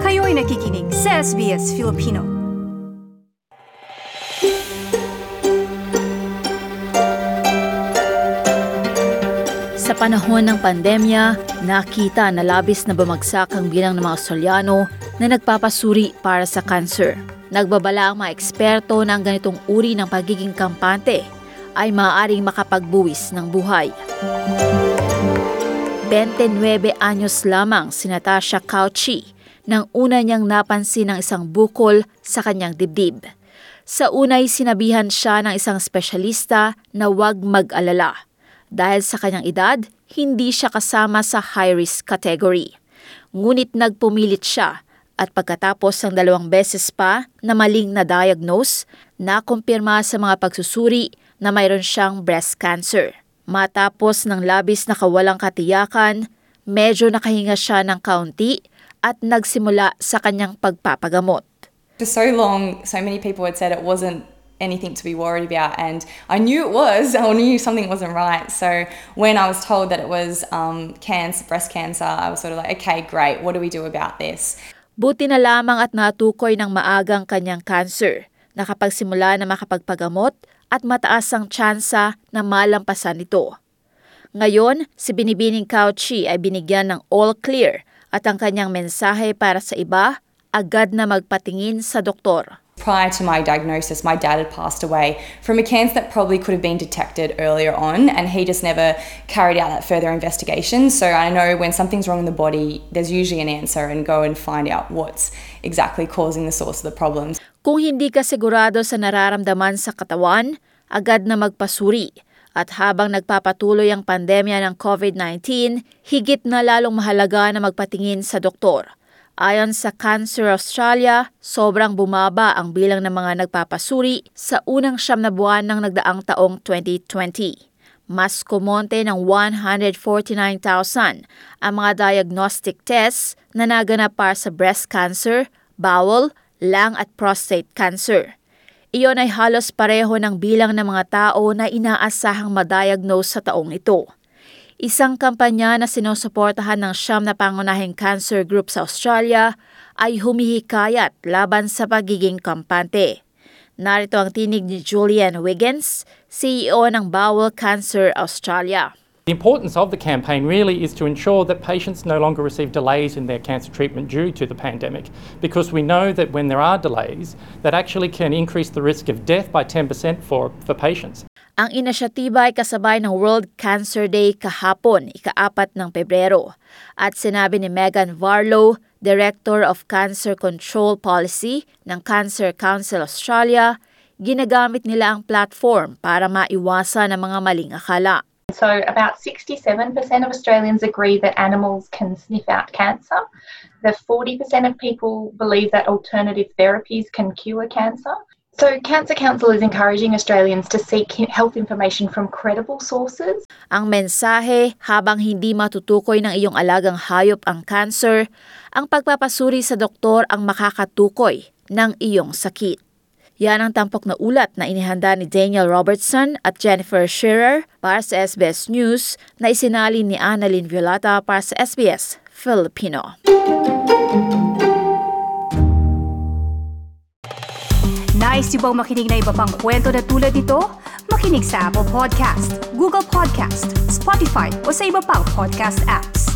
Kayo'y nakikinig sa SBS Filipino. Sa panahon ng pandemya, nakita na labis na bumagsak ang bilang ng mga Australiano na nagpapasuri para sa cancer. Nagbabala ang mga eksperto na ang ganitong uri ng pagiging kampante ay maaaring makapagbuwis ng buhay. 29 anyos lamang si Natasha Cauchi nang una niyang napansin ng isang bukol sa kanyang dibdib. Sa unay sinabihan siya ng isang espesyalista na huwag mag-alala. Dahil sa kanyang edad, hindi siya kasama sa high-risk category. Ngunit nagpumilit siya at pagkatapos ng 2 beses pa na maling na-diagnose, nakumpirma sa mga pagsusuri na mayroon siyang breast cancer. Matapos ng labis na kawalang katiyakan, medyo nakahinga siya ng kaunti at nagsimula sa kanyang pagpapagamot. For so long, so many people had said it wasn't anything to be worried about, and I knew it was. I knew something wasn't right. So when I was told that it was breast cancer, I was sort of like, okay, great, what do we do about this? Buti na lamang at natukoy ng maagang kanyang cancer. Nakapagsimula na makapagpagamot at mataas ang tsansa na malampasan ito. Ngayon, si Binibining Cauchi ay binigyan ng all clear at ang kanyang mensahe para sa iba, agad na magpatingin sa doktor. Prior to my diagnosis, my dad had passed away from a cancer that probably could have been detected earlier on, and he just never carried out that further investigation. So I know when something's wrong in the body, there's usually an answer, and go and find out what's exactly causing the source of the problems. Kung hindi ka sigurado sa nararamdaman sa katawan, agad na magpasuri. At habang nagpapatuloy ang pandemya ng COVID-19, higit na lalong mahalaga na magpatingin sa doktor. Ayon sa Cancer Australia, sobrang bumaba ang bilang ng mga nagpapasuri sa unang 9 na buwan ng nagdaang taong 2020. Mas kumonte ng 149,000 ang mga diagnostic tests na naganap para sa breast cancer, bowel, lung at prostate cancer. Iyon ay halos pareho ng bilang ng mga tao na inaasahang ma-diagnose sa taong ito. Isang kampanya na sinusuportahan ng 9 na pangunahing cancer group sa Australia ay humihikayat laban sa pagiging kampante. Narito ang tinig ni Julian Wiggins, CEO ng Bowel Cancer Australia. The importance of the campaign really is to ensure that patients no longer receive delays in their cancer treatment due to the pandemic, because we know that when there are delays, that actually can increase the risk of death by 10% for patients. Ang inisyatiba ay kasabay ng World Cancer Day kahapon, ika-4 ng Pebrero. At sinabi ni Megan Varlow, Director of Cancer Control Policy ng Cancer Council Australia, ginagamit nila ang platform para maiwasan ang mga maling akala. So about 67% of Australians agree that animals can sniff out cancer. The 40% of people believe that alternative therapies can cure cancer. So Cancer Council is encouraging Australians to seek health information from credible sources. Ang mensahe, habang hindi matutukoy ng iyong alagang hayop ang cancer, ang pagpapasuri sa doktor ang makakatukoy ng iyong sakit. Yan ang tampok na ulat na inihanda ni Daniel Robertson at Jennifer Shearer para sa SBS News na isinalin ni Annalyn Violata para sa SBS Filipino. Nice yung bang makinig na iba pang kwento na tulad ito? Makinig sa Apple Podcast, Google Podcast, Spotify o sa iba pang podcast apps.